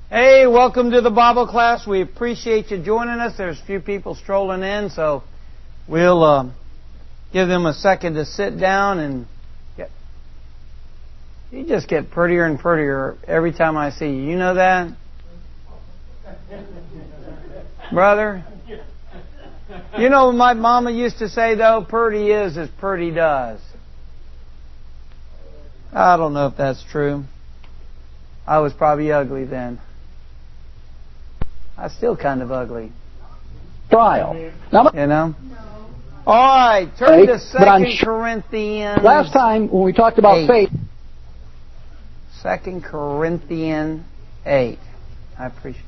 Hey, welcome to the Bible class. We appreciate you joining us. There's a few people strolling in, so we'll give them a second to sit down and get. You just get prettier and prettier every time I see you. You know that? Brother? You know what my mama used to say, though? Pretty is as pretty does. I don't know if that's true. I was probably ugly then. I'm still kind of ugly. Trial. You know? All right, turn to 2 Corinthians. Last time when we talked about 8. faith. 2 Corinthians 8. I appreciate.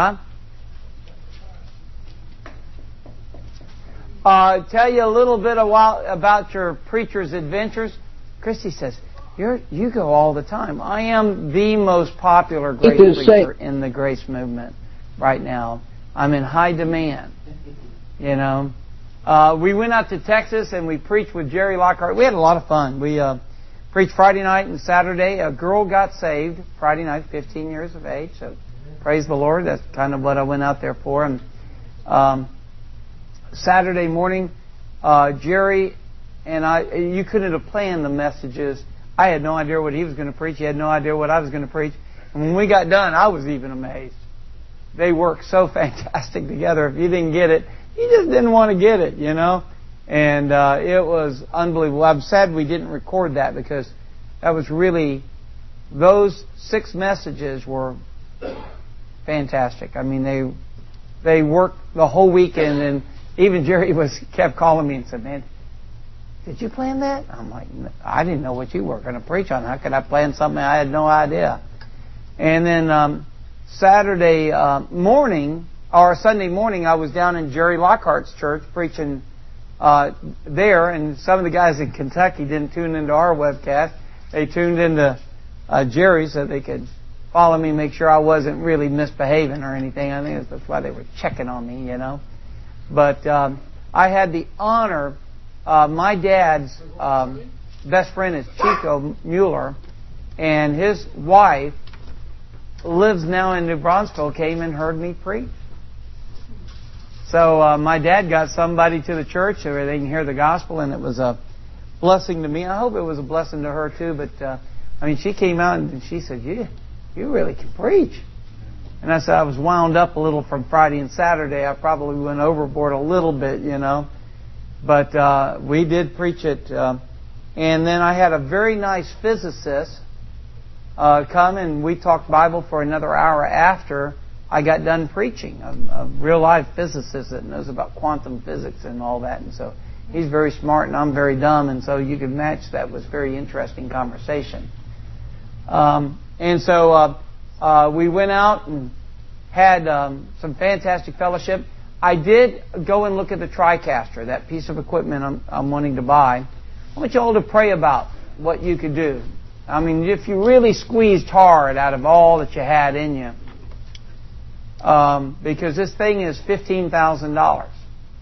Tell you a little bit about your preacher's adventures. Christy says, you go all the time. I am the most popular great preacher in the Grace movement right now. I'm in high demand. You know, we went out to Texas and we preached with Jerry Lockhart. We had a lot of fun. We preached Friday night and Saturday. A girl got saved Friday night, 15 years of age. So praise the Lord. That's kind of what I went out there for. And Saturday morning, Jerry and you couldn't have planned the messages. I had no idea what he was going to preach. He had no idea what I was going to preach. And when we got done, I was even amazed. They worked so fantastic together. If you didn't get it, you just didn't want to get it, you know. And it was unbelievable. I'm sad we didn't record that because that was really, those 6 messages were fantastic. I mean, they worked the whole weekend, and even Jerry kept calling me and said, "Man, did you plan that?" I'm like, "I didn't know what you were going to preach on. How could I plan something I had no idea?" And then Saturday morning, or Sunday morning, I was down in Jerry Lockhart's church preaching there, and some of the guys in Kentucky didn't tune into our webcast. They tuned into Jerry so they could follow me, make sure I wasn't really misbehaving or anything. I think that's why they were checking on me, you know. But I had the honor, my dad's best friend is Chico Mueller, and his wife lives now in New Braunfels, came and heard me preach. So my dad got somebody to the church where they can hear the gospel, and it was a blessing to me. I hope it was a blessing to her too. But I mean, she came out and she said, "You really can preach." And I said, I was wound up a little from Friday and Saturday. I probably went overboard a little bit, you know. But we did preach it. And then I had a very nice physicist come, and we talked Bible for another hour after I got done preaching. A real live physicist that knows about quantum physics and all that. And so he's very smart and I'm very dumb. And so you could match that. It was a very interesting conversation. And so we went out and had some fantastic fellowship. I did go and look at the TriCaster, that piece of equipment I'm wanting to buy. I want you all to pray about what you could do. I mean, if you really squeezed hard out of all that you had in you, because this thing is $15,000.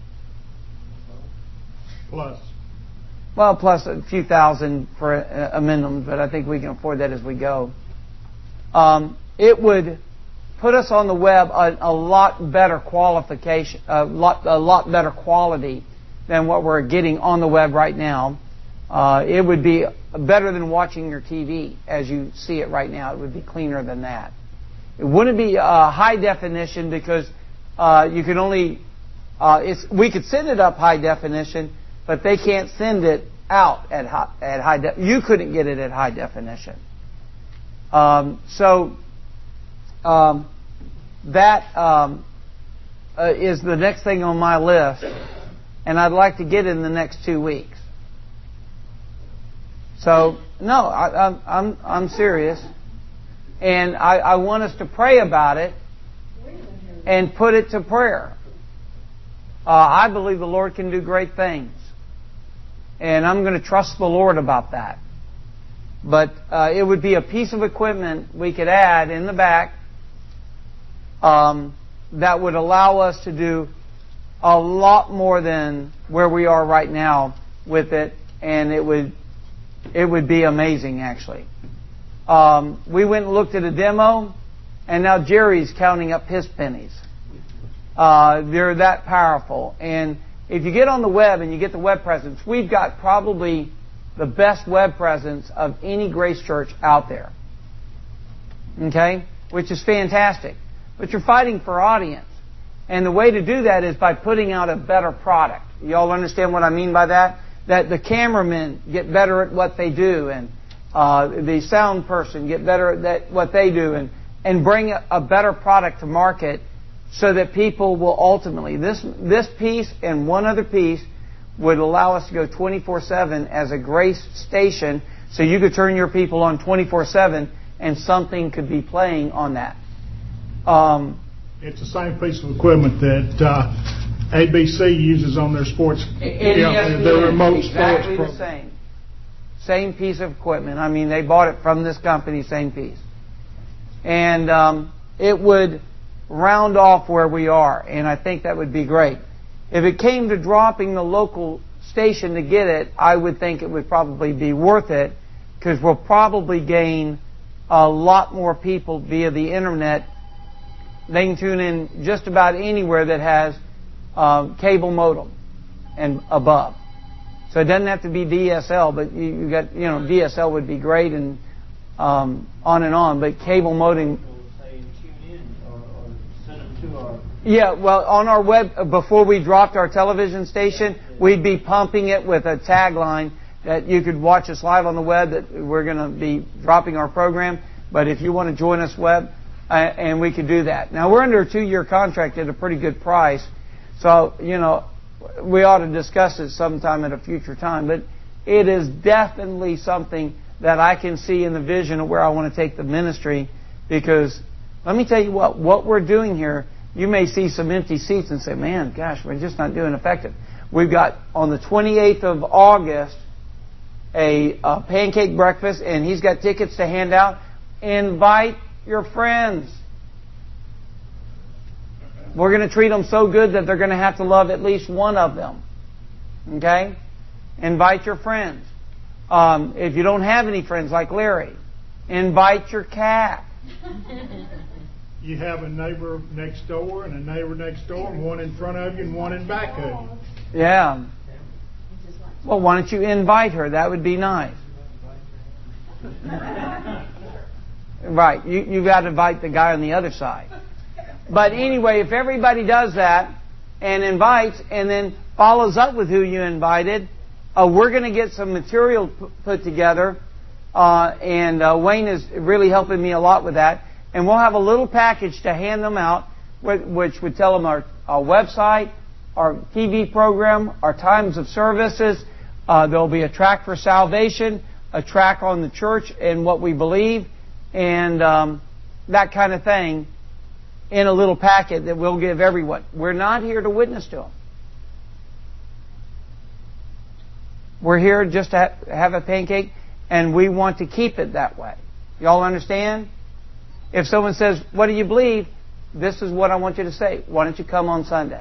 Plus. Well, plus a few thousand for a minimum, but I think we can afford that as we go. It would put us on the web a lot better qualification, a lot better quality than what we're getting on the web right now. It would be better than watching your TV as you see it right now. It would be cleaner than that. It wouldn't be high definition because you can only we could send it up high definition, but they can't send it out at high definition. You couldn't get it at high definition. That is the next thing on my list, and I'd like to get it in the next 2 weeks. So no, I'm serious, and I want us to pray about it and put it to prayer. I believe the Lord can do great things, and I'm going to trust the Lord about that. But it would be a piece of equipment we could add in the back that would allow us to do a lot more than where we are right now with it, and it would be amazing, actually. We went and looked at a demo, And now Jerry's counting up his pennies. They're that powerful. And if you get on the web and you get the web presence, we've got probably the best web presence of any Grace Church out there. Okay? Which is fantastic. But you're fighting for audience. And the way to do that is by putting out a better product. You all understand what I mean by that? That the cameramen get better at what they do, and the sound person get better at what they do, and bring a better product to market so that people will ultimately, this piece and one other piece would allow us to go 24/7 as a Grace station, so you could turn your people on 24/7 and something could be playing on that. It's the same piece of equipment that ABC uses on their sports. Their remote exactly sports the same. Same piece of equipment. I mean, they bought it from this company, same piece. And it would round off where we are, and I think that would be great. If it came to dropping the local station to get it, I would think it would probably be worth it, because we'll probably gain a lot more people via the internet. They can tune in just about anywhere that has cable modem and above. So it doesn't have to be DSL, but you got, DSL would be great, and on and on. But cable modem. Yeah, well, on our web, before we dropped our television station, we'd be pumping it with a tagline that you could watch us live on the web, that we're going to be dropping our program. But if you want to join us web, and we could do that. Now, we're under a 2-year contract at a pretty good price. So, we ought to discuss it sometime at a future time. But it is definitely something that I can see in the vision of where I want to take the ministry. Because, let me tell you what we're doing here, you may see some empty seats and say, man, gosh, we're just not doing effective. We've got, on the 28th of August, a pancake breakfast, and he's got tickets to hand out. Invite your friends. We're going to treat them so good that they're going to have to love at least one of them. Okay? Invite your friends. If you don't have any friends like Larry, invite your cat. You have a neighbor next door and a neighbor next door, and one in front of you and one in back of you. Yeah. Well, why don't you invite her? That would be nice. Right. You've got to invite the guy on the other side. But anyway, if everybody does that and invites and then follows up with who you invited, we're going to get some material put together. And Wayne is really helping me a lot with that. And we'll have a little package to hand them out, which would tell them our website, our TV program, our times of services. There'll be a track for salvation, a track on the church and what we believe, and that kind of thing in a little packet that we'll give everyone. We're not here to witness to them. We're here just to have a pancake, and we want to keep it that way. Y'all understand? If someone says, what do you believe? This is what I want you to say. Why don't you come on Sunday?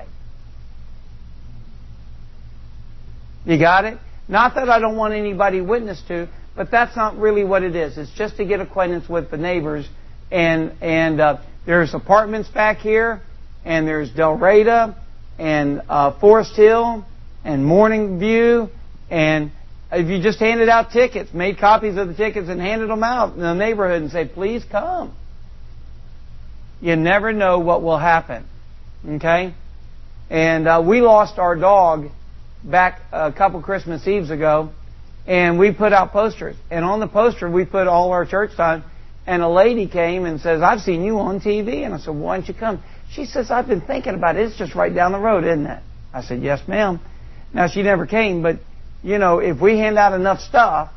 You got it? Not that I don't want anybody witness to, but that's not really what it is. It's just to get acquaintance with the neighbors. And there's apartments back here, and there's Del Reyta, and Forest Hill, and Morning View, and if you just handed out tickets, made copies of the tickets and handed them out in the neighborhood and say, please come. You never know what will happen. Okay? And we lost our dog back a couple Christmas Eves ago, and we put out posters. And on the poster, we put all our church time. And a lady came and says, I've seen you on TV. And I said, why don't you come? She says, I've been thinking about it. It's just right down the road, isn't it? I said, yes, ma'am. Now, she never came, but, if we hand out enough stuff,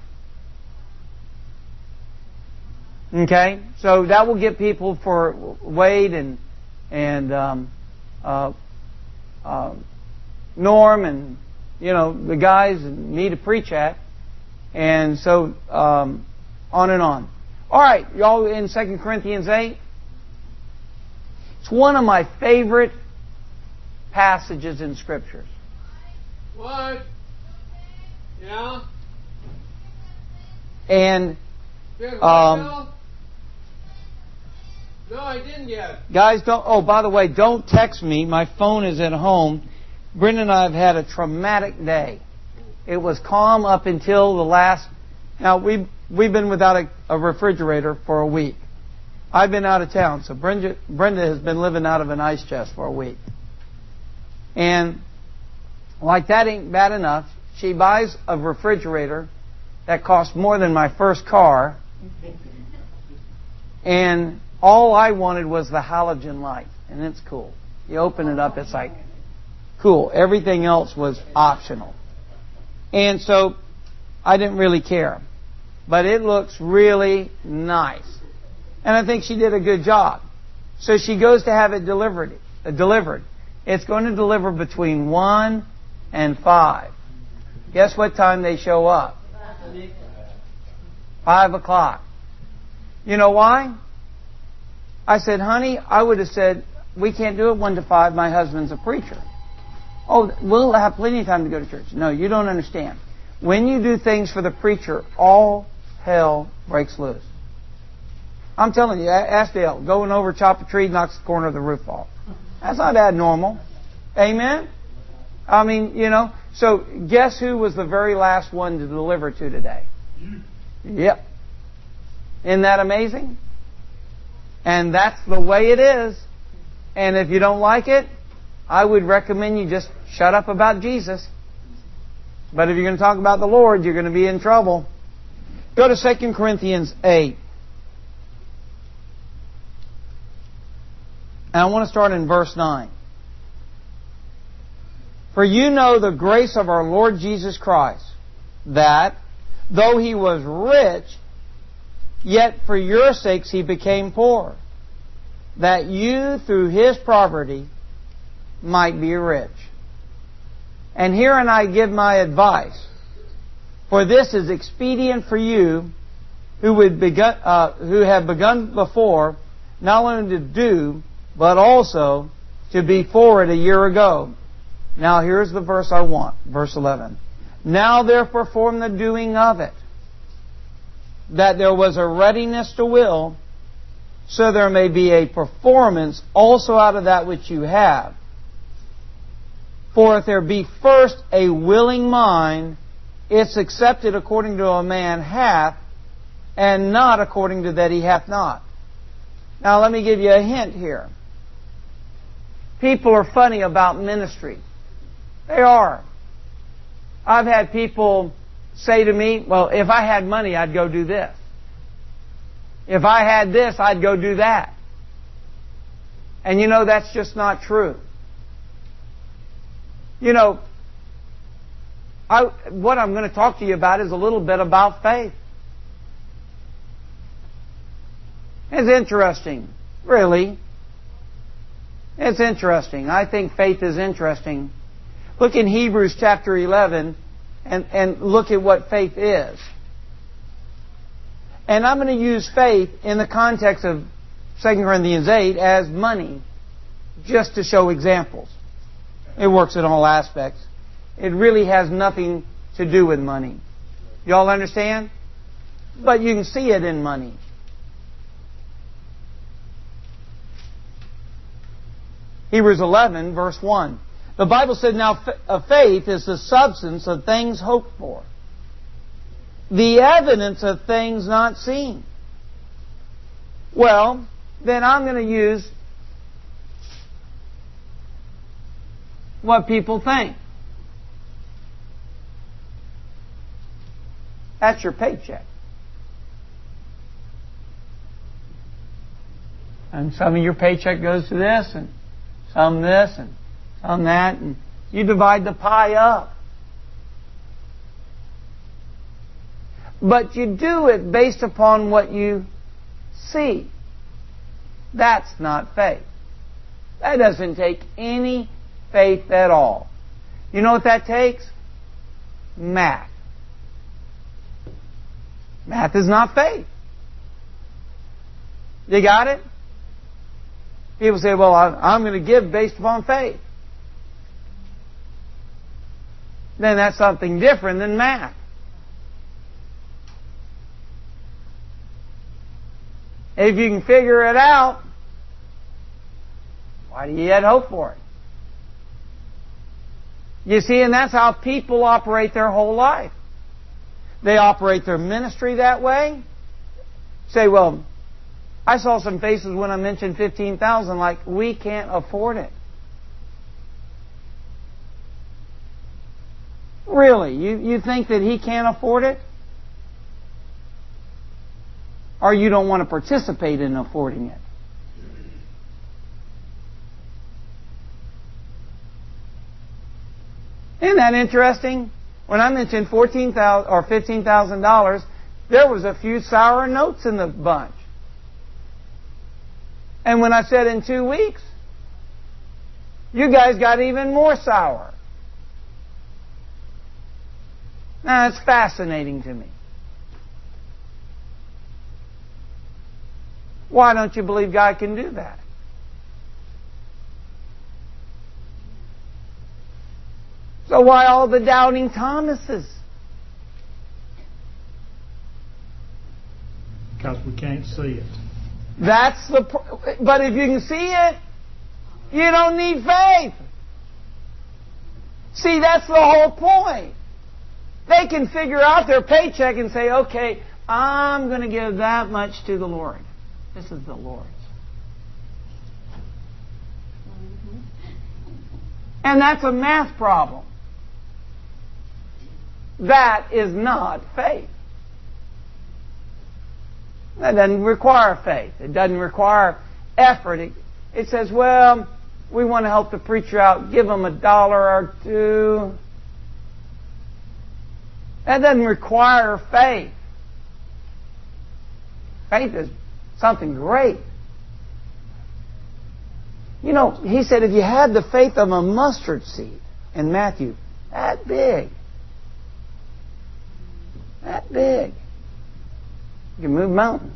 okay, so that will get people for Wade and Norm and, the guys and me to preach at. And so, on and on. All right, y'all in 2 Corinthians 8. It's one of my favorite passages in Scriptures. What? Yeah? And No, I didn't yet. Guys, don't. Oh, by the way, don't text me. My phone is at home. Brenda and I have had a traumatic day. It was calm up until the last. Now we've been without a refrigerator for a week. I've been out of town, so Brenda has been living out of an ice chest for a week. And like that ain't bad enough, she buys a refrigerator that costs more than my first car. And all I wanted was the halogen light. And it's cool. You open it up, it's like, cool. Everything else was optional. And so I didn't really care. But it looks really nice. And I think she did a good job. So she goes to have it delivered. It's going to deliver between 1 and 5. Guess what time they show up? 5 o'clock. You know why? I said, honey, I would have said, we can't do it 1 to 5. My husband's a preacher. Oh, we'll have plenty of time to go to church. No, you don't understand. When you do things for the preacher, all hell breaks loose. I'm telling you, ask Dale. Going over, chop a tree, knocks the corner of the roof off. That's not abnormal. Amen? I mean, you know. So, guess who was the very last one to deliver to today? Yep. Isn't that amazing? And that's the way it is. And if you don't like it, I would recommend you just shut up about Jesus. But if you're going to talk about the Lord, you're going to be in trouble. Go to 2 Corinthians 8. And I want to start in verse 9. For you know the grace of our Lord Jesus Christ, that, though He was rich, yet for your sakes He became poor, that you through His poverty might be rich. And herein I give my advice, for this is expedient for you who have begun before, not only to do, but also to be forward a year ago. Now here's the verse I want, verse 11. Now therefore from the doing of it, that there was a readiness to will, so there may be a performance also out of that which you have. For if there be first a willing mind, it's accepted according to a man hath, and not according to that he hath not. Now let me give you a hint here. People are funny about ministry. They are. I've had people say to me, well, if I had money, I'd go do this. If I had this, I'd go do that. And you know, that's just not true. You know, what I'm going to talk to you about is a little bit about faith. It's interesting. Really. It's interesting. I think faith is interesting. Look in Hebrews chapter 11 and look at what faith is. And I'm going to use faith in the context of 2 Corinthians 8 as money, just to show examples. It works in all aspects. It really has nothing to do with money. Y'all understand? But you can see it in money. Hebrews 11, verse 1. The Bible said, now faith is the substance of things hoped for, the evidence of things not seen. Well, then I'm going to use what people think. That's your paycheck. And some of your paycheck goes to this, and some this, and some that, and you divide the pie up. But you do it based upon what you see. That's not faith. That doesn't take any faith at all. You know what that takes? Math. Math is not faith. You got it? People say, well, I'm going to give based upon faith. Then that's something different than math. If you can figure it out, Why do you yet hope for it? You see, and that's how people operate their whole life. They operate their ministry that way. Say, well, I saw some faces when I mentioned 15,000 like, we can't afford it. Really? You think that he can't afford it? Or you don't want to participate in affording it? Isn't that interesting? When I mentioned $14,000 or $15,000, there was a few sour notes in the bunch. And when I said in 2 weeks, you guys got even more sour. Now, it's fascinating to me. Why don't you believe God can do that? So why all the doubting Thomases? Because we can't see it. But if you can see it, you don't need faith. See, that's the whole point. They can figure out their paycheck and say, okay, I'm going to give that much to the Lord. This is the Lord's. And that's a math problem. That is not faith. That doesn't require faith. It doesn't require effort. It says, well, we want to help the preacher out. Give him $1 or $2. That doesn't require faith. Faith is something great. You know, he said if you had the faith of a mustard seed in Matthew, that big. That big. You can move mountains.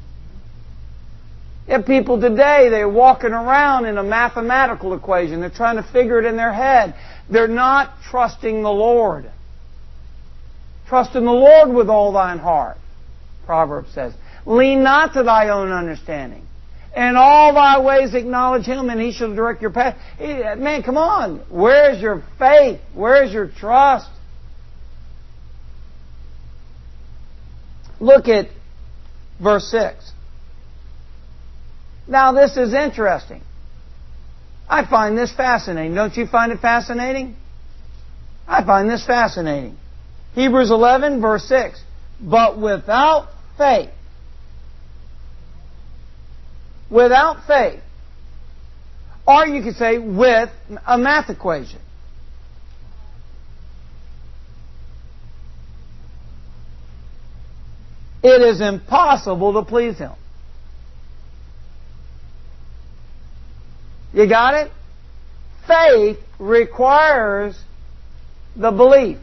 You have people today, they're walking around in a mathematical equation. They're trying to figure it in their head. They're not trusting the Lord. Trust in the Lord with all thine heart, Proverbs says. Lean not to thy own understanding. In all thy ways acknowledge Him, and He shall direct your path. Man, come on. Where's your faith? Where's your trust? Look at verse 6. Now this is interesting. I find this fascinating. Don't you find it fascinating? I find this fascinating. Hebrews 11, verse 6. But without faith, or you could say with a math equation, it is impossible to please Him. You got it? Faith requires the belief.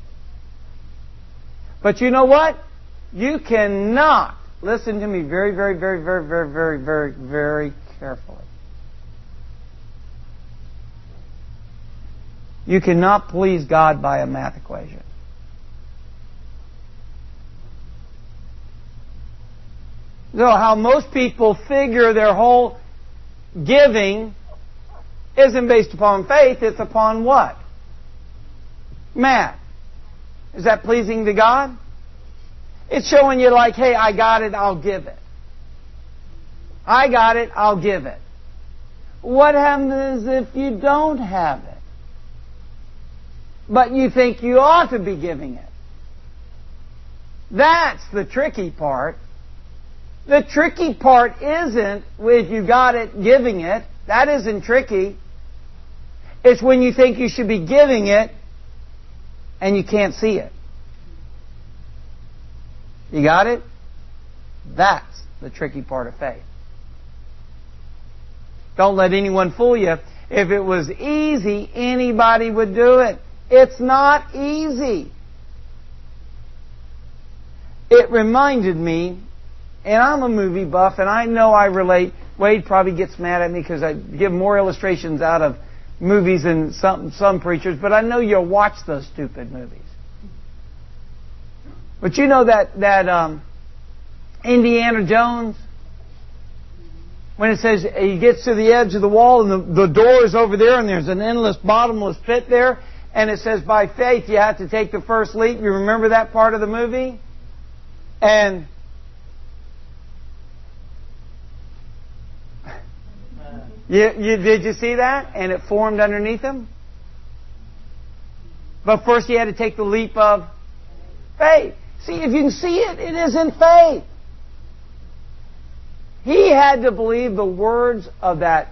But you know what? You cannot, listen to me very, very, very, very, very, very, very, very carefully. You cannot please God by a math equation. So how most people figure their whole giving isn't based upon faith, it's upon what? Math. Is that pleasing to God? It's showing you like, hey, I got it, I'll give it. I got it, I'll give it. What happens if you don't have it? But you think you ought to be giving it. That's the tricky part. The tricky part isn't if you got it, giving it. That isn't tricky. It's when you think you should be giving it and you can't see it. You got it? That's the tricky part of faith. Don't let anyone fool you. If it was easy, anybody would do it. It's not easy. It reminded me, and I'm a movie buff, and I know I relate. Wade probably gets mad at me because I give more illustrations out of movies than some preachers, but I know you'll watch those stupid movies. But you know that Indiana Jones? When it says he gets to the edge of the wall and the door is over there and there's an endless bottomless pit there, and it says by faith you have to take the first leap. You remember that part of the movie? And did you see that? And it formed underneath him? But first he had to take the leap of faith. See, if you can see it, it isn't faith. He had to believe the words of that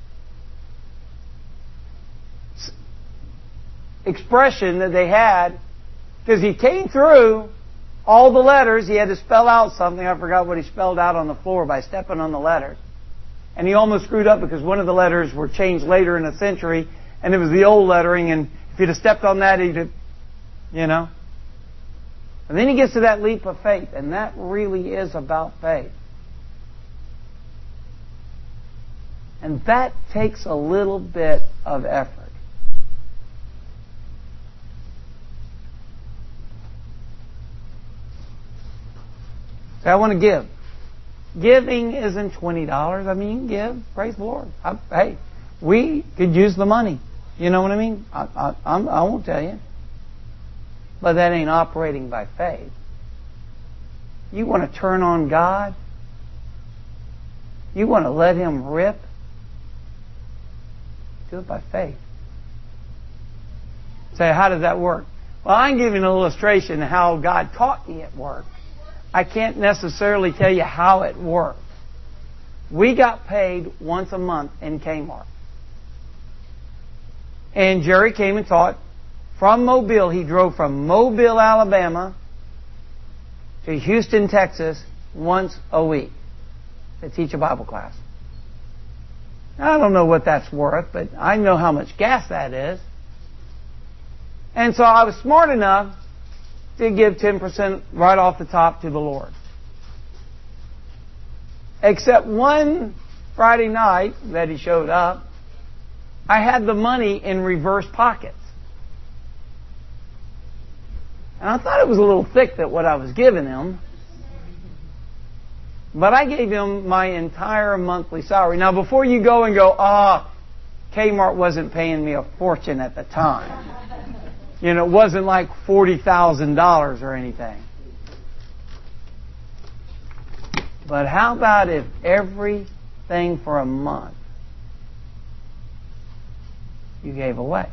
expression that they had, because he came through all the letters. He had to spell out something. I forgot what he spelled out on the floor by stepping on the letters. And he almost screwed up because one of the letters were changed later in a century, and it was the old lettering, and if he'd have stepped on that, he'd have, you know. And then he gets to that leap of faith, and that really is about faith. And that takes a little bit of effort. So I want to give. Giving isn't $20. I mean, you can give. Praise the Lord. Hey, we could use the money. You know what I mean? I won't tell you. But that ain't operating by faith. You want to turn on God? You want to let Him rip? Do it by faith. Say, how does that work? Well, I can give you an illustration of how God taught me it worked. I can't necessarily tell you how it worked. We got paid once a month in Kmart. And Jerry came and taught from Mobile. He drove from Mobile, Alabama to Houston, Texas once a week to teach a Bible class. I don't know what that's worth, but I know how much gas that is. And so I was smart enough to give 10% right off the top to the Lord. Except one Friday night that he showed up, I had the money in reverse pockets. And I thought it was a little thick that what I was giving him. But I gave him my entire monthly salary. Now, before you go and go, Kmart wasn't paying me a fortune at the time. You know, it wasn't like $40,000 or anything. But how about if everything for a month you gave away?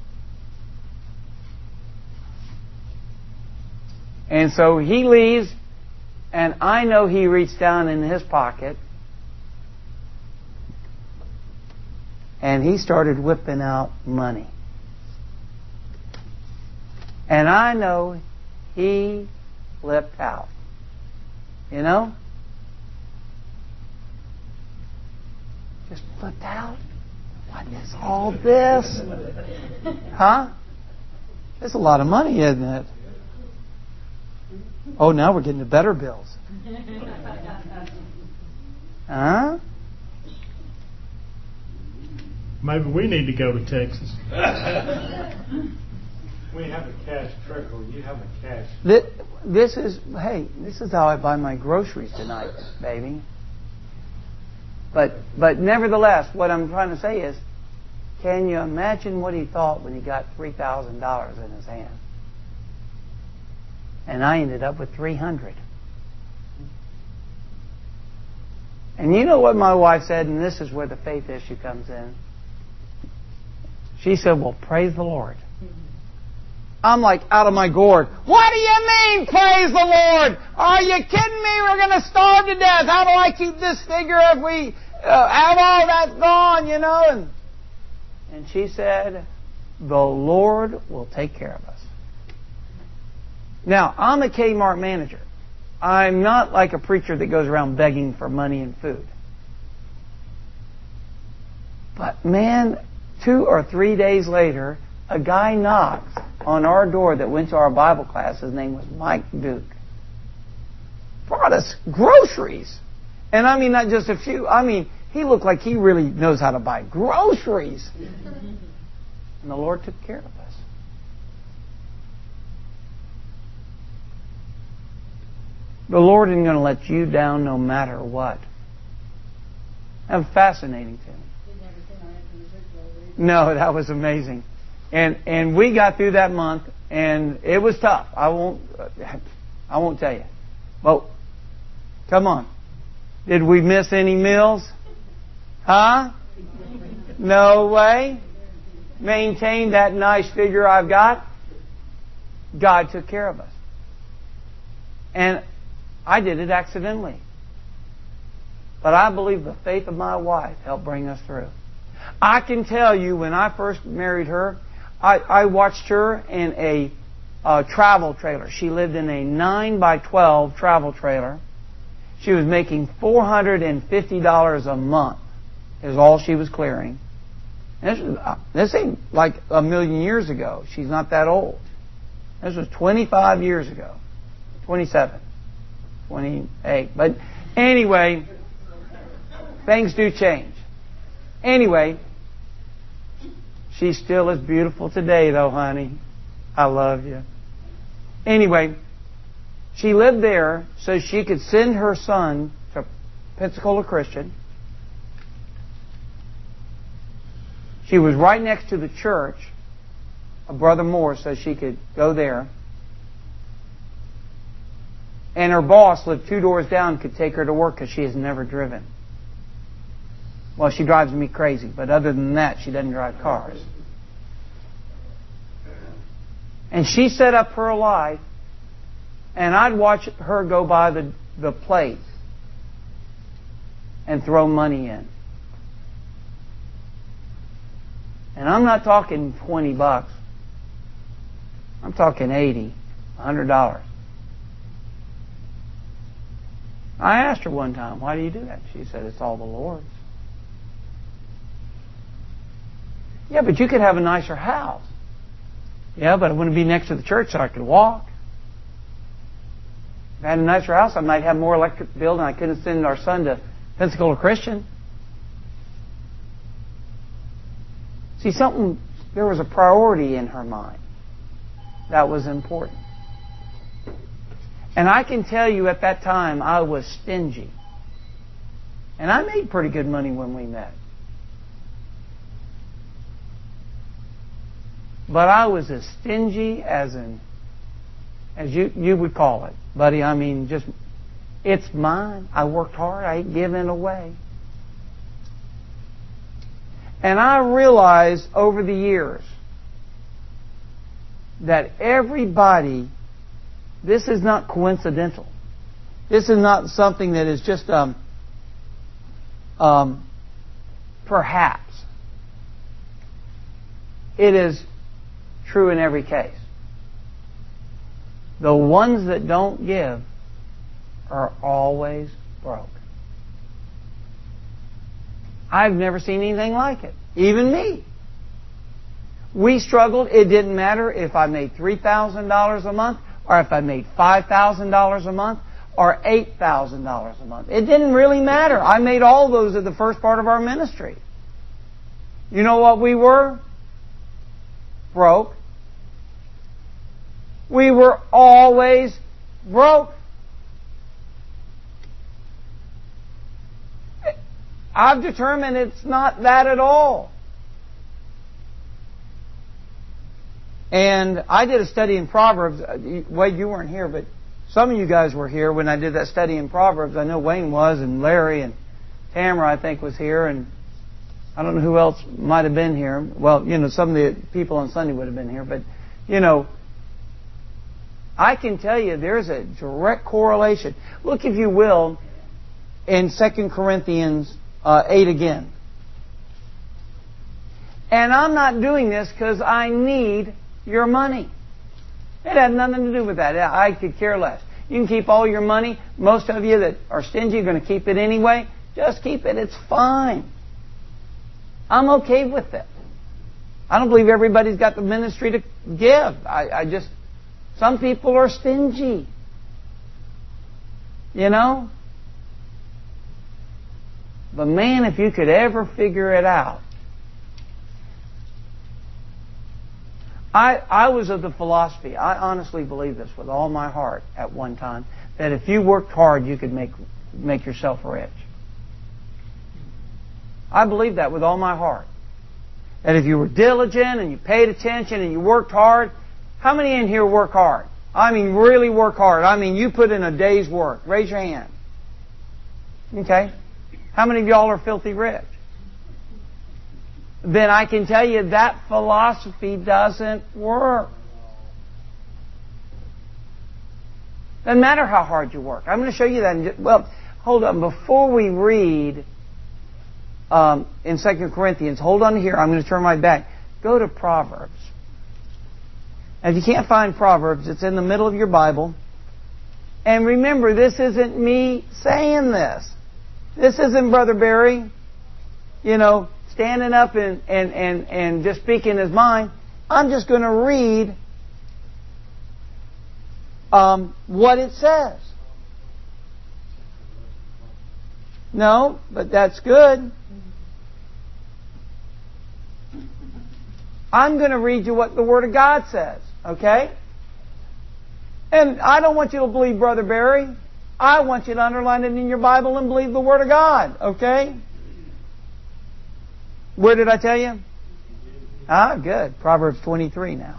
And so he leaves, and I know he reached down in his pocket and he started whipping out money. And I know he flipped out. You know? Just flipped out. What is all this? Huh? It's a lot of money, isn't it? Oh, now we're getting the better bills. Huh? Maybe we need to go to Texas. We have a cash trickle. You have a cash. This is how I buy my groceries tonight, baby. But nevertheless, what I'm trying to say is, can you imagine what he thought when he got $3,000 in his hand? And I ended up with $300. And you know what my wife said, and this is where the faith issue comes in. She said, well, praise the Lord. I'm like out of my gourd. What do you mean, praise the Lord? Are you kidding me? We're going to starve to death. How do I keep this figure if we have all that gone, you know? And she said, the Lord will take care of us. Now, I'm a Kmart manager. I'm not like a preacher that goes around begging for money and food. But man, 2 or 3 days later, a guy knocks on our door that went to our Bible class. His name was Mike Duke. Brought us groceries. And I mean, not just a few. I mean, he looked like he really knows how to buy groceries. And the Lord took care of us. The Lord isn't going to let you down no matter what. That was fascinating to me. No, that was amazing. And we got through that month, and it was tough. I won't tell you. But come on. Did we miss any meals? Huh? No way. Maintain that nice figure I've got. God took care of us. And I did it accidentally. But I believe the faith of my wife helped bring us through. I can tell you, when I first married her, I watched her in a travel trailer. She lived in a 9x12 travel trailer. She was making $450 a month is all she was clearing. This ain't like a million years ago. She's not that old. This was 25 years ago. 27. 28. But anyway, things do change. Anyway, she still is beautiful today, though, honey. I love you. Anyway, she lived there so she could send her son to Pensacola Christian. She was right next to the church of Brother Moore, so she could go there. And her boss lived 2 doors down, could take her to work because she has never driven. Well, she drives me crazy, but other than that, she doesn't drive cars. And she set up her life, and I'd watch her go by the plate and throw money in. And I'm not talking $20. I'm talking $80, $100. I asked her one time, why do you do that? She said, it's all the Lord's. Yeah, but you could have a nicer house. Yeah, but it wouldn't be next to the church so I could walk. If I had a nicer house, I might have more electric bill, and I couldn't send our son to Pensacola Christian. See, there was a priority in her mind that was important. And I can tell you at that time I was stingy. And I made pretty good money when we met. But I was as stingy as you would call it. Buddy, I mean, just, it's mine. I worked hard. I ain't giving it away. And I realized over the years that everybody, this is not coincidental. This is not something that is just perhaps. It is true in every case. The ones that don't give are always broke. I've never seen anything like it. Even me. We struggled. It didn't matter if I made $3,000 a month or if I made $5,000 a month or $8,000 a month. It didn't really matter. I made all those at the first part of our ministry. You know what we were? Broke. We were always broke. I've determined it's not that at all. And I did a study in Proverbs. Wade, you weren't here, but some of you guys were here when I did that study in Proverbs. I know Wayne was, and Larry, and Tamara, I think, was here, and I don't know who else might have been here. Well, some of the people on Sunday would have been here, but, I can tell you there's a direct correlation. Look, if you will, in 2 Corinthians 8 again. And I'm not doing this because I need your money. It had nothing to do with that. I could care less. You can keep all your money. Most of you that are stingy are going to keep it anyway. Just keep it. It's fine. I'm okay with it. I don't believe everybody's got the ministry to give. Some people are stingy. But man, if you could ever figure it out. I was of the philosophy, I honestly believe this with all my heart at one time, that if you worked hard, you could make yourself rich. I believe that with all my heart. That if you were diligent and you paid attention and you worked hard, how many in here work hard? I mean, really work hard. I mean, you put in a day's work. Raise your hand. Okay? How many of y'all are filthy rich? Then I can tell you that philosophy doesn't work. Doesn't matter how hard you work. I'm going to show you that. Well, hold on. Before we read in 2 Corinthians, hold on here. I'm going to turn my back. Go to Proverbs. And if you can't find Proverbs, it's in the middle of your Bible. And remember, this isn't me saying this. This isn't Brother Barry, standing up and just speaking his mind. I'm just going to read what it says. No, but that's good. I'm going to read you what the Word of God says, okay? And I don't want you to believe Brother Barry. I want you to underline it in your Bible and believe the Word of God, okay? Where did I tell you? Good. Proverbs 23 now.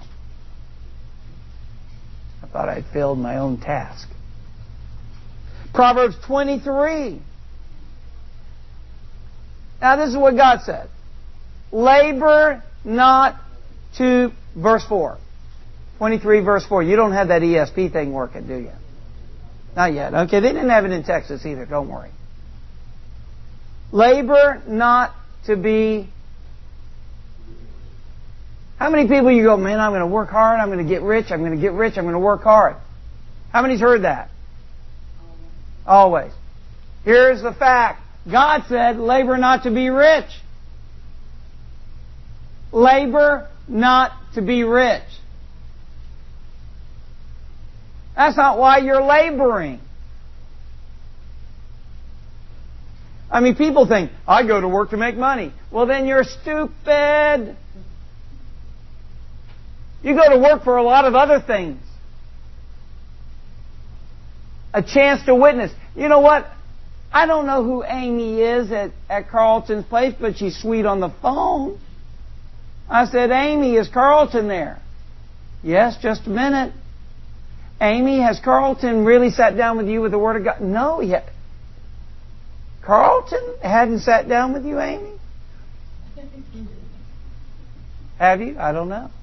I thought I'd failed my own task. Proverbs 23. Now this is what God said. Labor not to, verse 4. 23 verse 4. You don't have that ESP thing working, do you? Not yet. Okay, they didn't have it in Texas either. Don't worry. Labor not to be... How many people you go, man, I'm going to work hard, I'm going to get rich, I'm going to get rich, I'm going to work hard. How many's heard that? Always. Here's the fact. God said, labor not to be rich. Labor not to be rich. That's not why you're laboring. I mean, people think, I go to work to make money. Well, then you're stupid. You go to work for a lot of other things. A chance to witness. You know what? I don't know who Amy is at Carlton's place, but she's sweet on the phone. I said, Amy, is Carlton there? Yes, just a minute. Amy, has Carlton really sat down with you with the Word of God? No, yet. Carlton hadn't sat down with you, Amy? Have you? I don't know.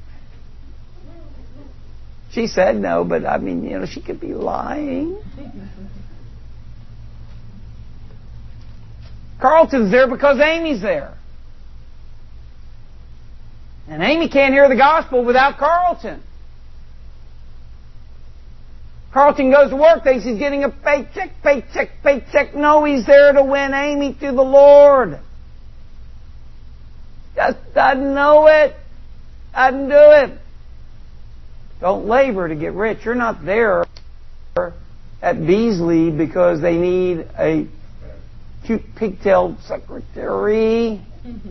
She said no, but I mean, she could be lying. Carlton's there because Amy's there. And Amy can't hear the gospel without Carlton. Carlton goes to work, thinks he's getting a paycheck. No, he's there to win Amy to the Lord. Just doesn't know it. Doesn't do it. Don't labor to get rich. You're not there at Beasley because they need a cute pigtailed secretary.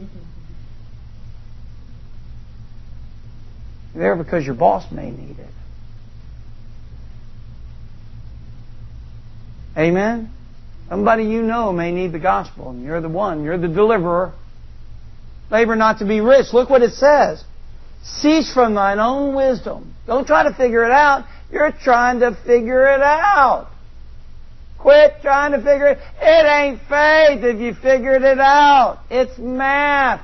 You're there because your boss may need it. Amen? Somebody you know may need the gospel, and you're the one. You're the deliverer. Labor not to be rich. Look what it says. Cease from thine own wisdom. Don't try to figure it out. You're trying to figure it out. Quit trying to figure it. It ain't faith if you figured it out. It's math.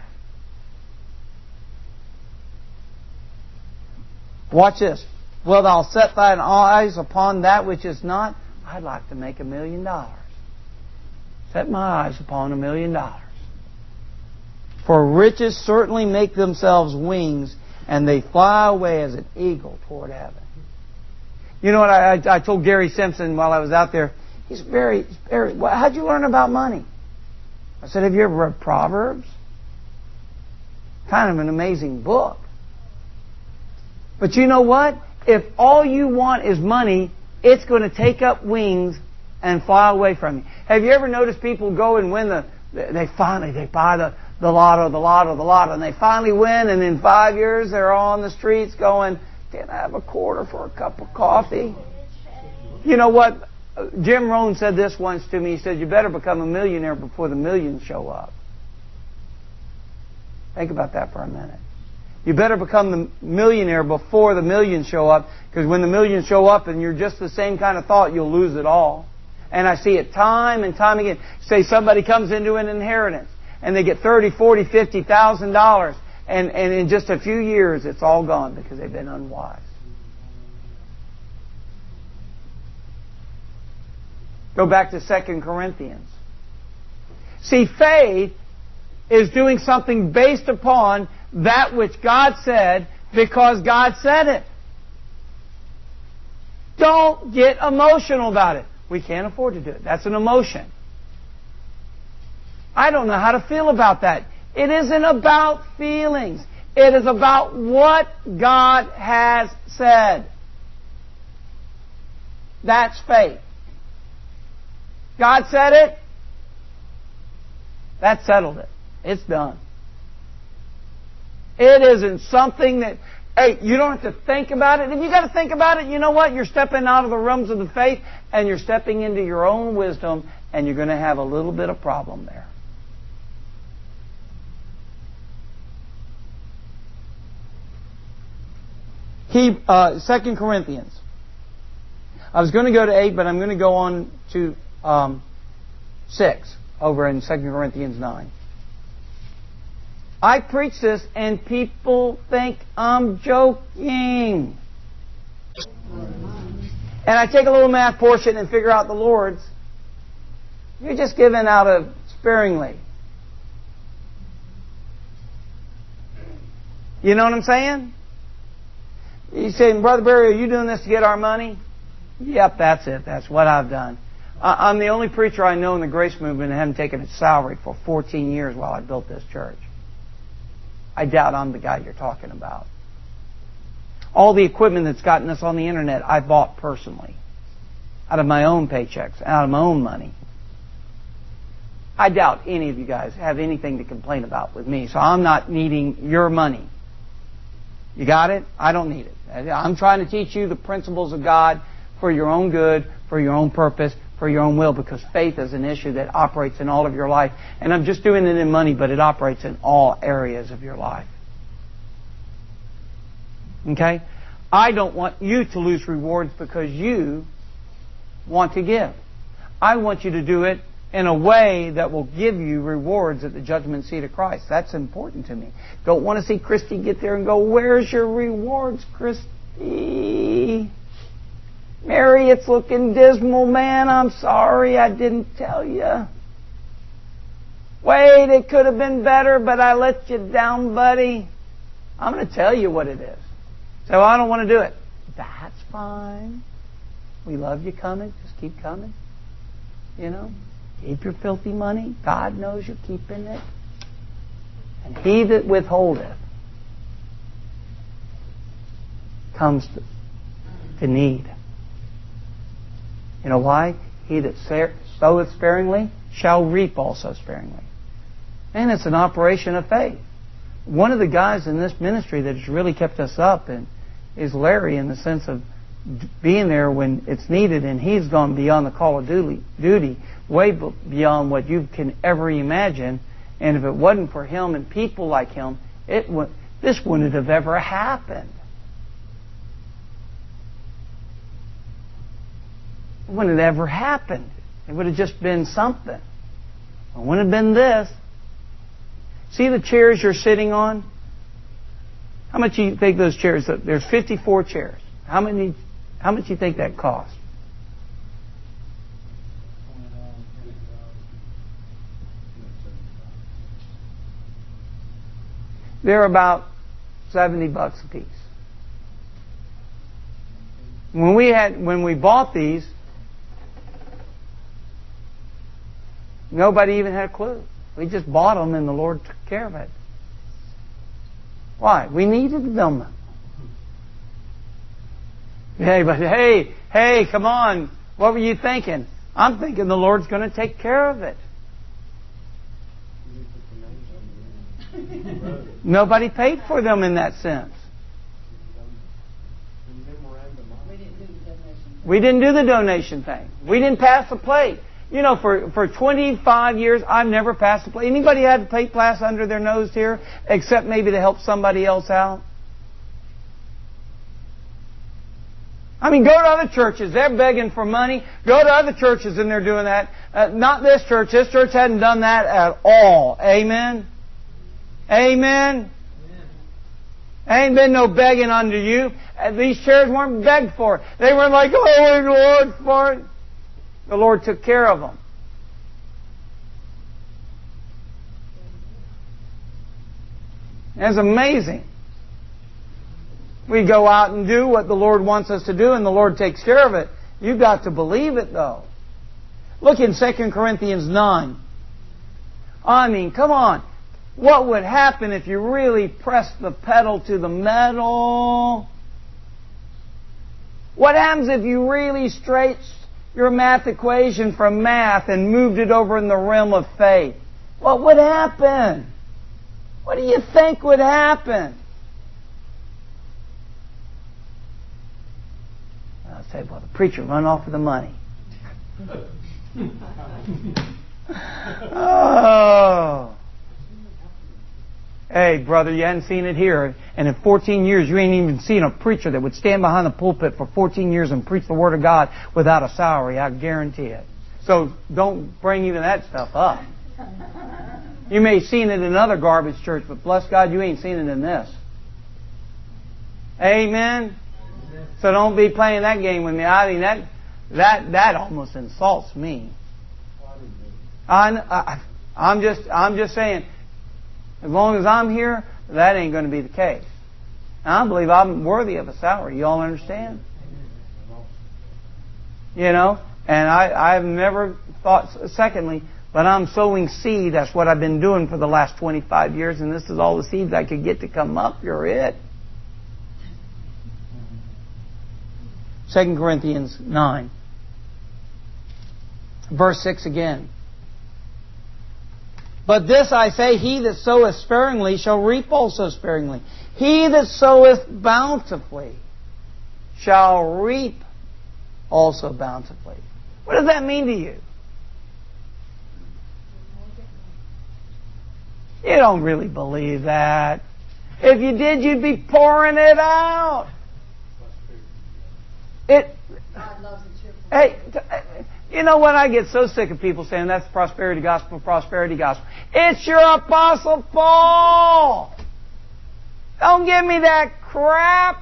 Watch this. Wilt thou set thine eyes upon that which is not? I'd like to make $1 million. Set my eyes upon $1 million. For riches certainly make themselves wings, and they fly away as an eagle toward heaven. You know what? I told Gary Simpson while I was out there. He's very. How'd you learn about money? I said, have you ever read Proverbs? Kind of an amazing book. But you know what? If all you want is money, it's going to take up wings and fly away from you. Have you ever noticed people go and win they buy the lotto, and they finally win, and in 5 years they're all on the streets going, can I have a quarter for a cup of coffee? You know what? Jim Rohn said this once to me. He said, you better become a millionaire before the millions show up. Think about that for a minute. You better become the millionaire before the millions show up, because when the millions show up and you're just the same kind of thought, you'll lose it all. And I see it time and time again. Say somebody comes into an inheritance and they get $30,000, $40,000, $50,000, and in just a few years it's all gone because they've been unwise. Go back to 2 Corinthians. See, faith is doing something based upon that which God said because God said it. Don't get emotional about it. We can't afford to do it. That's an emotion. I don't know how to feel about that. It isn't about feelings. It is about what God has said. That's faith. God said it. That settled it. It's done. It isn't something that, hey, you don't have to think about it. If you got to think about it, you know what? You're stepping out of the realms of the faith and you're stepping into your own wisdom, and you're going to have a little bit of problem there. He, 2 Corinthians. I was going to go to 8, but I'm going to go on to 6 over in 2 Corinthians 9. I preach this and people think I'm joking. And I take a little math portion and figure out the Lord's. You're just giving out of sparingly. You know what I'm saying? You say, Brother Barry, are you doing this to get our money? Yep, that's it. That's what I've done. I'm the only preacher I know in the Grace Movement that haven't taken a salary for 14 years while I built this church. I doubt I'm the guy you're talking about. All the equipment that's gotten us on the internet, I bought personally. Out of my own paychecks, out of my own money. I doubt any of you guys have anything to complain about with me, so I'm not needing your money. You got it? I don't need it. I'm trying to teach you the principles of God for your own good, for your own purpose, for your own will, because faith is an issue that operates in all of your life. And I'm just doing it in money, but it operates in all areas of your life. Okay? I don't want you to lose rewards because you want to give. I want you to do it in a way that will give you rewards at the judgment seat of Christ. That's important to me. Don't want to see Christy get there and go, where's your rewards, Christy? Mary, it's looking dismal, man. I'm sorry I didn't tell you. Wait, it could have been better, but I let you down, buddy. I'm going to tell you what it is. So I don't want to do it. That's fine. We love you coming. Just keep coming. You know, keep your filthy money. God knows you're keeping it. And he that withholdeth comes to need. You know why? He that soweth sparingly shall reap also sparingly. And it's an operation of faith. One of the guys in this ministry that has really kept us up is Larry, in the sense of being there when it's needed, and he's gone beyond the call of duty, way beyond what you can ever imagine. And if it wasn't for him and people like him, this wouldn't have ever happened. It wouldn't have ever happened. It would have just been something. It wouldn't have been this. See the chairs you're sitting on? How much do you think those chairs? There's 54 chairs. How much do you think that cost? They're about $70 a piece. When we bought these, nobody even had a clue. We just bought them and the Lord took care of it. Why? We needed them. Hey, come on. What were you thinking? I'm thinking the Lord's going to take care of it. Nobody paid for them in that sense. We didn't do the donation thing. We didn't pass the plate. You know, for 25 years, I've never passed a plate. Anybody had a plate glass under their nose here, except maybe to help somebody else out? I mean, go to other churches. They're begging for money. Go to other churches and they're doing that. Not this church. This church hadn't done that at all. Amen? Amen? Ain't been no begging under you. These chairs weren't begged for. They weren't like, oh, Lord, for it. The Lord took care of them. It's amazing. We go out and do what the Lord wants us to do, and the Lord takes care of it. You've got to believe it, though. Look in 2 Corinthians 9. I mean, come on. What would happen if you really pressed the pedal to the metal? What happens if you really stretched your math equation from math and moved it over in the realm of faith? What would happen? What do you think would happen? I'll say, well, the preacher run off with the money. Oh. Hey, brother, you hadn't seen it here. And in 14 years, you ain't even seen a preacher that would stand behind the pulpit for 14 years and preach the Word of God without a salary. I guarantee it. So don't bring even that stuff up. You may have seen it in another garbage church, but bless God, you ain't seen it in this. Amen? So don't be playing that game with me. I mean, that almost insults me. I'm just saying, as long as I'm here, that ain't going to be the case. And I believe I'm worthy of a salary. You all understand? You know? And I've never thought, secondly, but I'm sowing seed. That's what I've been doing for the last 25 years, and this is all the seeds I could get to come up. You're it. 2 Corinthians 9. Verse 6 again. But this I say, he that soweth sparingly shall reap also sparingly. He that soweth bountifully shall reap also bountifully. What does that mean to you? You don't really believe that. If you did, you'd be pouring it out. God loves a cheerful. Hey, you know what? I get so sick of people saying that's prosperity gospel, prosperity gospel. It's your Apostle Paul. Don't give me that crap.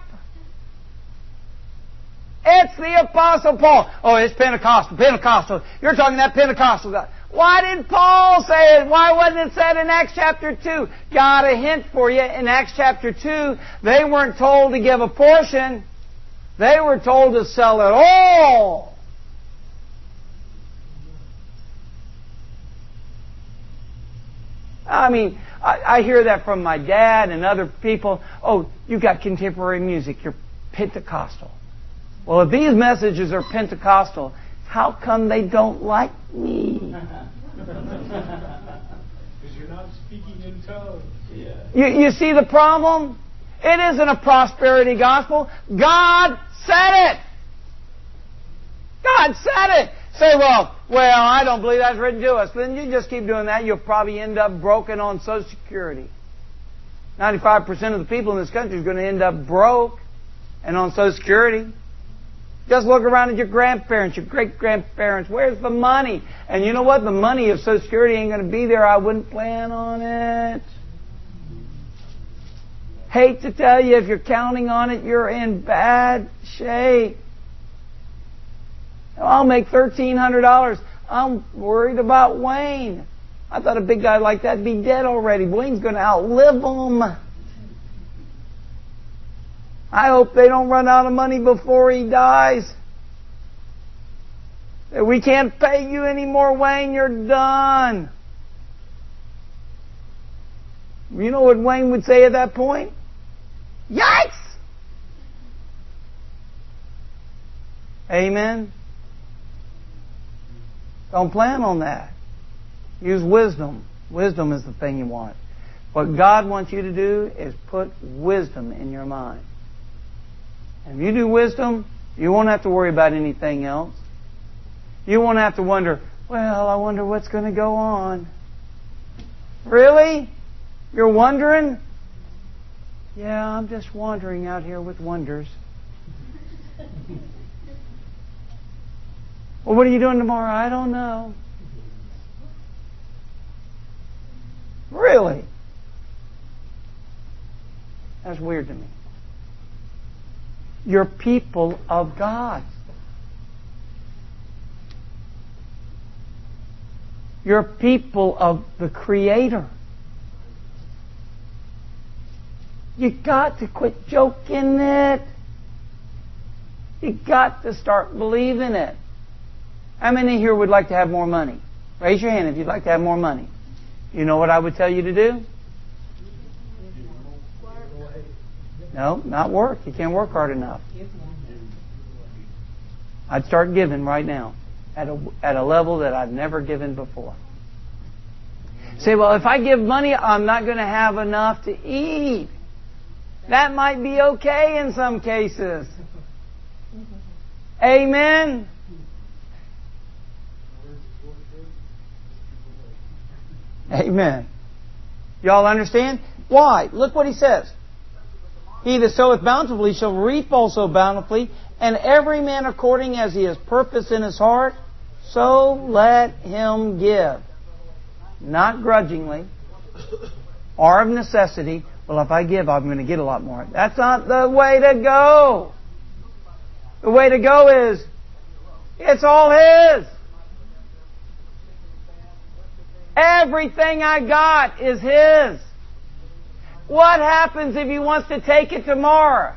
It's the Apostle Paul. Oh, it's Pentecostal, Pentecostal. You're talking that Pentecostal guy. Why did Paul say it? Why wasn't it said in Acts chapter 2? Got a hint for you. In Acts chapter 2, they weren't told to give a portion. They were told to sell it all. I mean, I hear that from my dad and other people. Oh, you got contemporary music. You're Pentecostal. Well, if these messages are Pentecostal, how come they don't like me? Because you're not speaking in tongues. Yeah. You see the problem? It isn't a prosperity gospel. God said it. God said it. Say, well, I don't believe that's written to us. Then you just keep doing that. You'll probably end up broken on Social Security. 95% of the people in this country is going to end up broke and on Social Security. Just look around at your grandparents, your great-grandparents. Where's the money? And you know what? The money of Social Security ain't going to be there. I wouldn't plan on it. Hate to tell you, if you're counting on it, you're in bad shape. I'll make $1,300. I'm worried about Wayne. I thought a big guy like that would be dead already. Wayne's going to outlive him. I hope they don't run out of money before he dies. We can't pay you anymore, Wayne. You're done. You know what Wayne would say at that point? Yikes! Amen? Don't plan on that. Use wisdom. Wisdom is the thing you want. What God wants you to do is put wisdom in your mind. And if you do wisdom, you won't have to worry about anything else. You won't have to wonder, Well, I wonder what's going to go on. Really? You're wondering? Yeah, I'm just wandering out here with wonders. Well, what are you doing tomorrow? I don't know. Really? That's weird to me. You're people of God. You're people of the Creator. You got to quit joking it. You got to start believing it. How many here would like to have more money? Raise your hand if you'd like to have more money. You know what I would tell you to do? No, not work. You can't work hard enough. I'd start giving right now at a level that I've never given before. Say, well, if I give money, I'm not going to have enough to eat. That might be okay in some cases. Amen? Amen. Y'all understand? Why? Look what he says. He that soweth bountifully shall reap also bountifully, and every man according as he has purpose in his heart, so let him give. Not grudgingly, or of necessity. Well, if I give, I'm going to get a lot more. That's not the way to go. The way to go is, it's all His. Everything I got is His. What happens if He wants to take it tomorrow?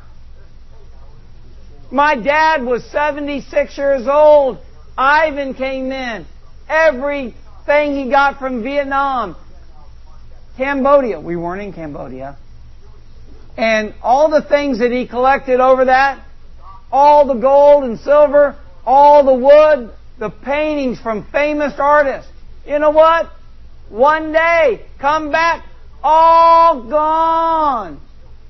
My dad was 76 years old. Ivan came in. Everything he got from Vietnam. Cambodia. We weren't in Cambodia. And all the things that he collected over that, all the gold and silver, all the wood, the paintings from famous artists. You know what? One day, come back, all gone.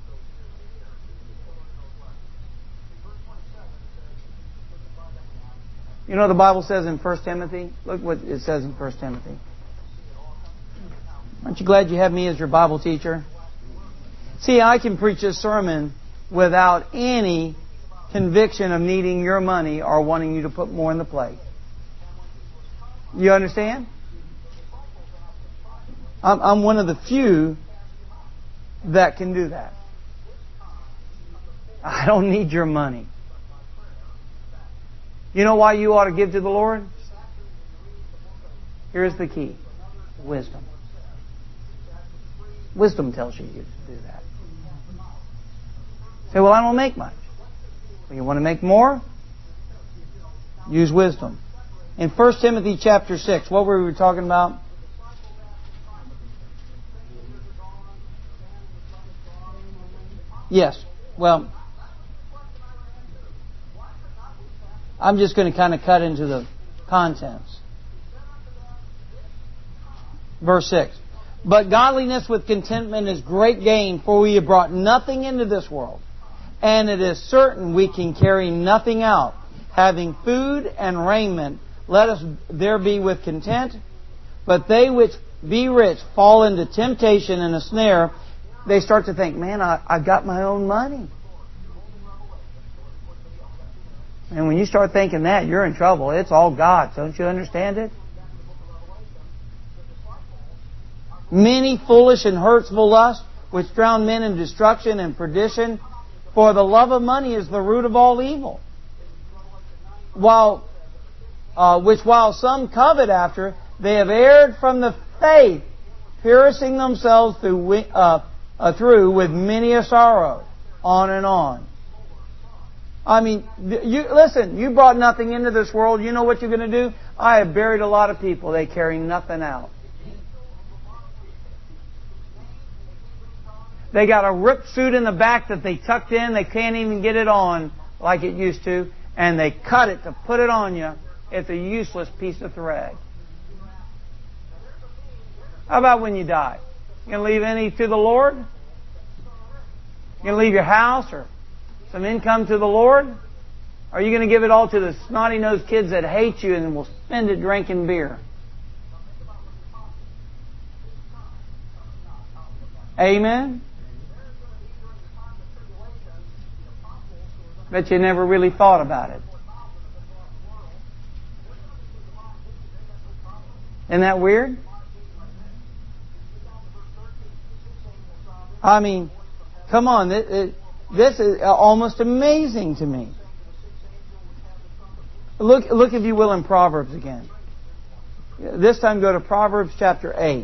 You know what the Bible says in 1 Timothy? Look what it says in 1 Timothy. Aren't you glad you have me as your Bible teacher? See, I can preach this sermon without any conviction of needing your money or wanting you to put more in the plate. You understand? I'm one of the few that can do that. I don't need your money. You know why you ought to give to the Lord? Here's the key. Wisdom. Wisdom tells you to do that. Say, well, I don't make much. Well, you want to make more? Use wisdom. In 1 Timothy chapter 6, what were we talking about? Yes. Well, I'm just going to kind of cut into the contents. Verse 6. But godliness with contentment is great gain, for we have brought nothing into this world, and it is certain we can carry nothing out. Having food and raiment, let us there be with content. But they which be rich fall into temptation and a snare. They start to think, man, I've got my own money. And when you start thinking that, you're in trouble. It's all God. Don't you understand it? Many foolish and hurtful lusts, which drown men in destruction and perdition. For the love of money is the root of all evil. While some covet after, they have erred from the faith, piercing themselves through with many a sorrow. On and on. I mean, you brought nothing into this world. You know what you're going to do? I have buried a lot of people. They carry nothing out. They got a ripped suit in the back that they tucked in. They can't even get it on like it used to. And they cut it to put it on you. It's a useless piece of thread. How about when you die? You going to leave any to the Lord? You going to leave your house or some income to the Lord? Are you going to give it all to the snotty-nosed kids that hate you and will spend it drinking beer? Amen? Bet you never really thought about it. Isn't that weird? I mean, come on. This is almost amazing to me. Look, if you will, in Proverbs again. This time go to Proverbs chapter 8.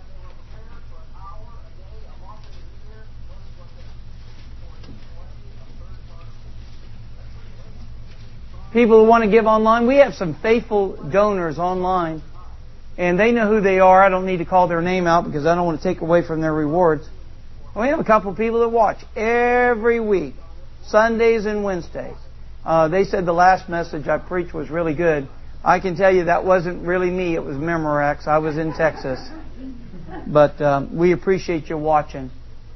People who want to give online, we have some faithful donors online. And they know who they are. I don't need to call their name out because I don't want to take away from their rewards. We have a couple of people that watch every week, Sundays and Wednesdays. They said the last message I preached was really good. I can tell you that wasn't really me. It was Memorex. I was in Texas. But we appreciate you watching.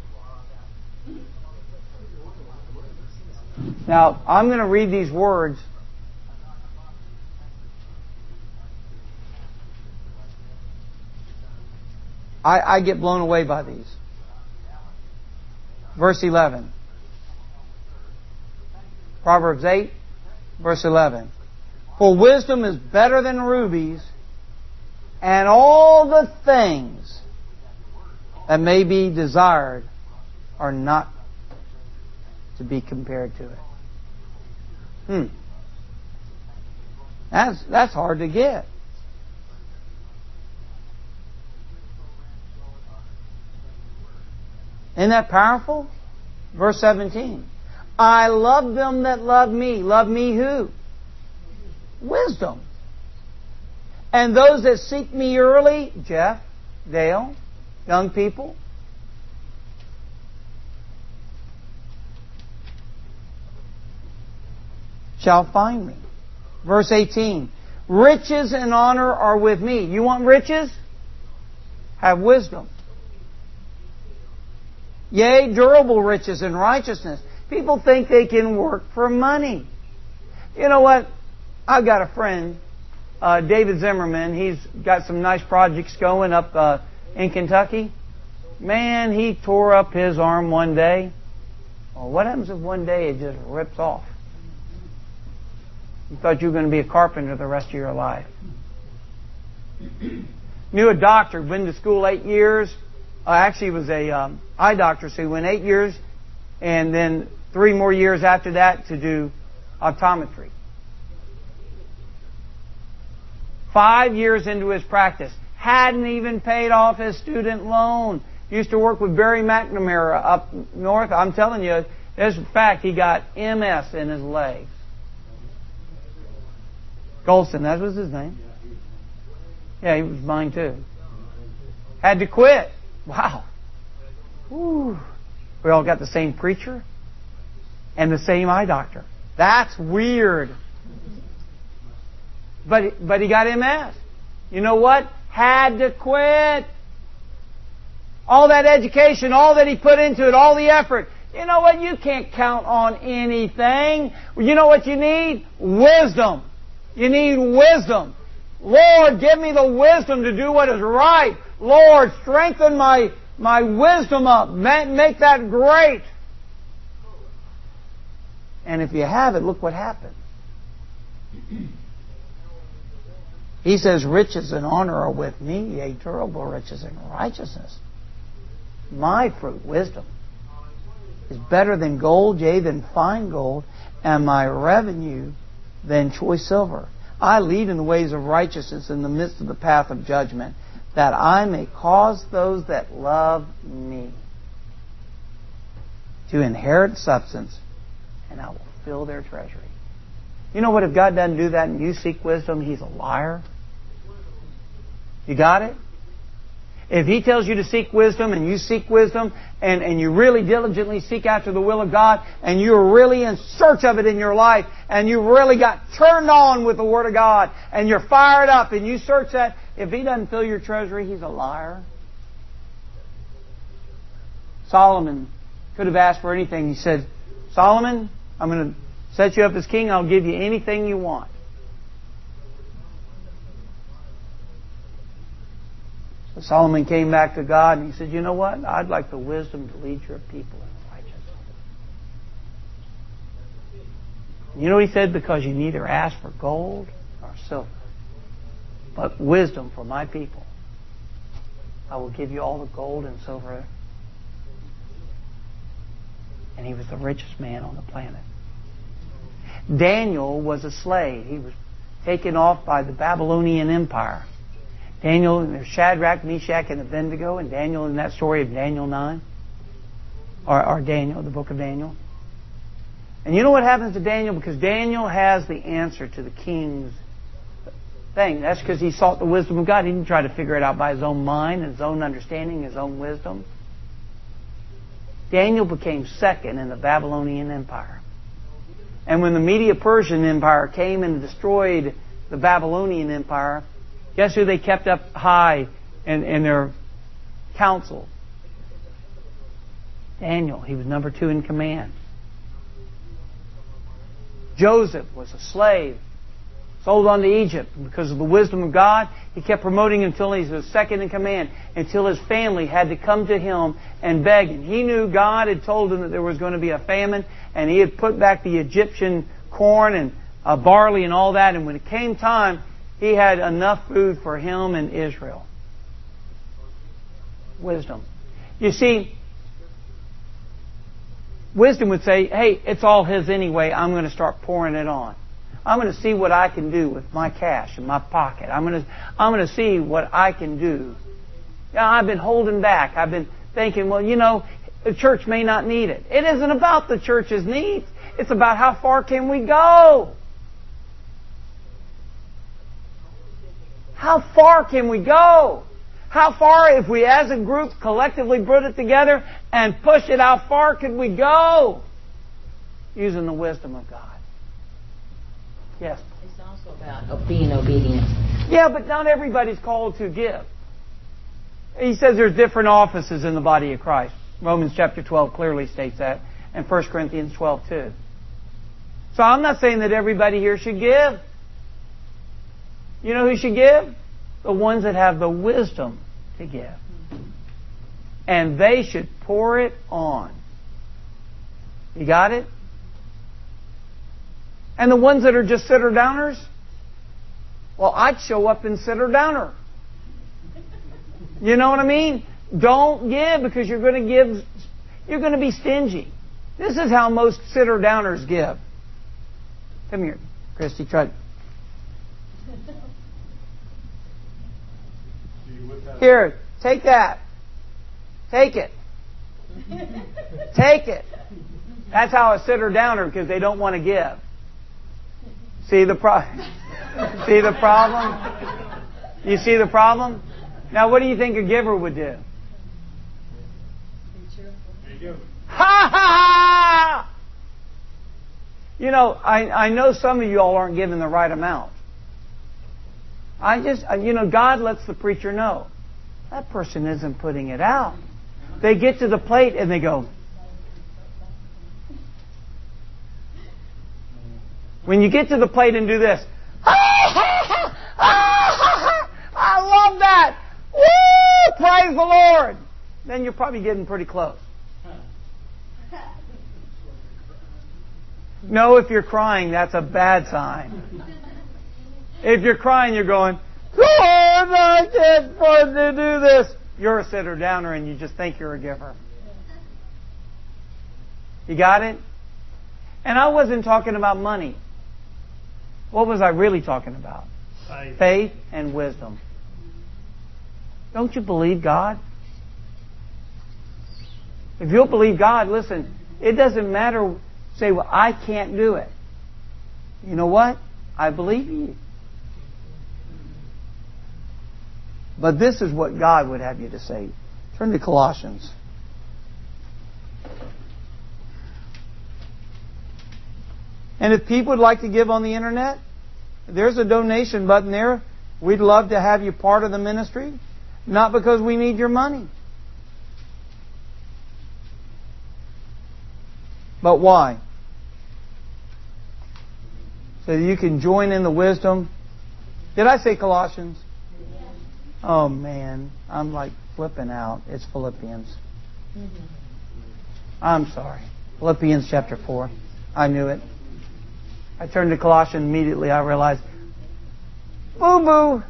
Now, I'm going to read these words. I get blown away by these. Verse 11. Proverbs 8, verse 11. For wisdom is better than rubies, and all the things that may be desired are not to be compared to it. That's hard to get. Isn't that powerful? Verse 17. I love them that love me. Love me who? Wisdom. And those that seek me early, Jeff, Dale, young people, shall find me. Verse 18. Riches and honor are with me. You want riches? Have wisdom. Yea, durable riches and righteousness. People think they can work for money. You know what? I've got a friend, David Zimmerman. He's got some nice projects going up in Kentucky. Man, he tore up his arm one day. Well, what happens if one day it just rips off? You thought you were going to be a carpenter the rest of your life. Knew a doctor, been to school 8 years. Actually, he was a eye doctor, so he went 8 years, and then 3 more years after that to do optometry. 5 years into his practice, hadn't even paid off his student loan. Used to work with Barry McNamara up north. I'm telling you, there's a fact, he got MS in his legs. Golston, that was his name. Yeah, he was mine too. Had to quit. Wow. Whew. We all got the same preacher and the same eye doctor. That's weird. But he got MS. You know what? Had to quit. All that education, all that he put into it, all the effort. You know what? You can't count on anything. You know what you need? Wisdom. You need wisdom. Lord, give me the wisdom to do what is right. Lord, strengthen my wisdom up. Make that great. And if you have it, look what happened. He says, riches and honor are with me, yea, durable riches and righteousness. My fruit, wisdom, is better than gold, yea, than fine gold, and my revenue than choice silver. I lead in the ways of righteousness in the midst of the path of judgment, that I may cause those that love me to inherit substance, and I will fill their treasury. You know what? If God doesn't do that and you seek wisdom, He's a liar. You got it? If He tells you to seek wisdom and you seek wisdom and you really diligently seek after the will of God and you're really in search of it in your life and you really got turned on with the Word of God and you're fired up and you search that, if He doesn't fill your treasury, He's a liar. Solomon could have asked for anything. He said, Solomon, I'm going to set you up as king, I'll give you anything you want. So Solomon came back to God and he said, you know what? I'd like the wisdom to lead your people in righteousness. You know what he said? Because you neither ask for gold nor silver, but wisdom for my people. I will give you all the gold and silver. And he was the richest man on the planet. Daniel was a slave. He was taken off by the Babylonian Empire. Daniel, there's Shadrach, Meshach, and Abednego, and Daniel in that story of Daniel 9. Or Daniel, the book of Daniel. And you know what happens to Daniel? Because Daniel has the answer to the king's thing. That's because he sought the wisdom of God. He didn't try to figure it out by his own mind, his own understanding, his own wisdom. Daniel became second in the Babylonian Empire. And when the Medo-Persian Empire came and destroyed the Babylonian Empire, guess who they kept up high in their council? Daniel. He was number 2 in command. Joseph was a slave, sold on to Egypt. Because of the wisdom of God, he kept promoting him until he was second in command, until his family had to come to him and beg him. He knew God had told him that there was going to be a famine, and he had put back the Egyptian corn and barley and all that, and when it came time, he had enough food for him and Israel. Wisdom. You see, wisdom would say, hey, it's all his anyway, I'm going to start pouring it on. I'm going to see what I can do with my cash in my pocket. I'm going to see what I can do. Yeah, I've been holding back. I've been thinking, well, you know, the church may not need it. It isn't about the church's needs. It's about how far can we go. How far can we go? How far, if we as a group collectively put it together and push it, how far could we go? Using the wisdom of God. Yes? It's also about being obedient. Yeah, but not everybody's called to give. He says there's different offices in the body of Christ. Romans chapter 12 clearly states that. And 1 Corinthians 12 too. So I'm not saying that everybody here should give. You know who should give? The ones that have the wisdom to give. And they should pour it on. You got it? And the ones that are just sitter-downers? Well, I'd show up in sitter-downer. You know what I mean? Don't give because you're going to be stingy. This is how most sitter-downers give. Come here, Christy, try. Here, take that. Take it. Take it. That's how a sitter-downer, because they don't want to give. See the problem? You see the problem? Now, what do you think a giver would do? Ha ha ha! You know, I know some of you all aren't giving the right amount. God lets the preacher know. That person isn't putting it out. They get to the plate and they go. When you get to the plate and do this. I love that. Woo! Praise the Lord. Then you're probably getting pretty close. No, if you're crying, that's a bad sign. If you're crying, you're going, Lord, I can't afford to do this. You're a sitter-downer and you just think you're a giver. You got it? And I wasn't talking about money. What was I really talking about? Faith and wisdom. Don't you believe God? If you'll believe God, listen, it doesn't matter, say, well, I can't do it. You know what? I believe you. But this is what God would have you to say. Turn to Colossians. And if people would like to give on the internet, there's a donation button there. We'd love to have you part of the ministry. Not because we need your money. But why? so that you can join in the wisdom. Did I say Colossians? Oh man, I'm like flipping out. It's Philippians. I'm sorry. Philippians chapter 4. I knew it. I turned to Colossians immediately. I realized, boo-boo.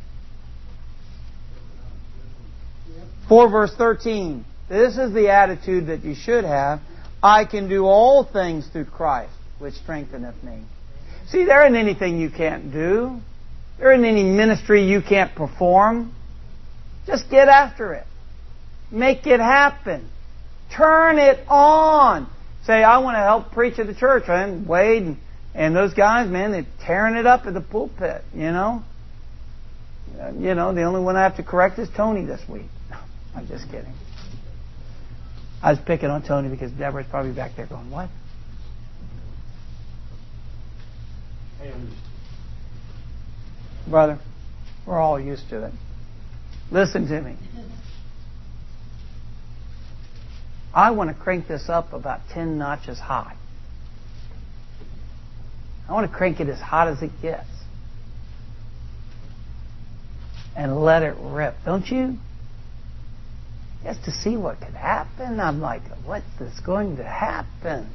4 verse 13. This is the attitude that you should have. I can do all things through Christ, which strengtheneth me. See, there isn't anything you can't do. There isn't any ministry you can't perform. Just get after it. Make it happen. Turn it on. Say, I want to help preach at the church. And Wade and those guys, man, they're tearing it up at the pulpit, You know, the only one I have to correct is Tony this week. I'm just kidding. I was picking on Tony because Deborah's probably back there going, what? Brother, we're all used to it. Listen to me. I want to crank this up about 10 notches high. I want to crank it as hot as it gets. And let it rip. Don't you? Just to see what could happen. I'm like, what's this going to happen?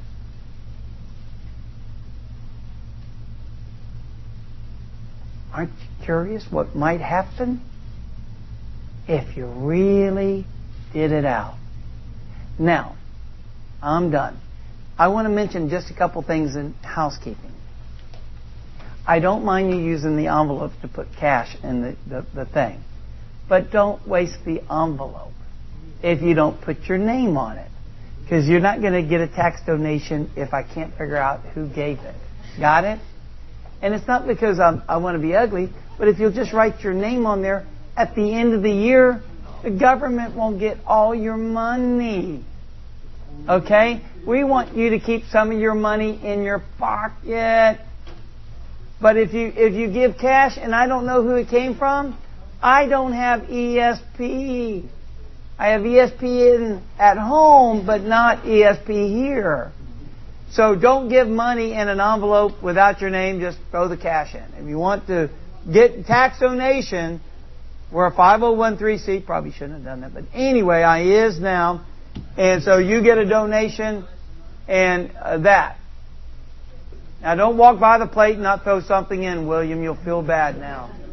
Aren't you curious what might happen if you really did it out? Now, I'm done. I want to mention just a couple things in housekeeping. I don't mind you using the envelope to put cash in the thing. But don't waste the envelope if you don't put your name on it. Because you're not going to get a tax donation if I can't figure out who gave it. Got it? And it's not because I want to be ugly, but if you'll just write your name on there, at the end of the year, the government won't get all your money. Okay? We want you to keep some of your money in your pocket. But if you give cash and I don't know who it came from, I don't have ESP. I have ESP at home, but not ESP here. So don't give money in an envelope without your name. Just throw the cash in. If you want to get tax donation, we're a 501(c)(3). Probably shouldn't have done that, but anyway, I is now. And so you get a donation and that. Now don't walk by the plate and not throw something in, William. You'll feel bad now.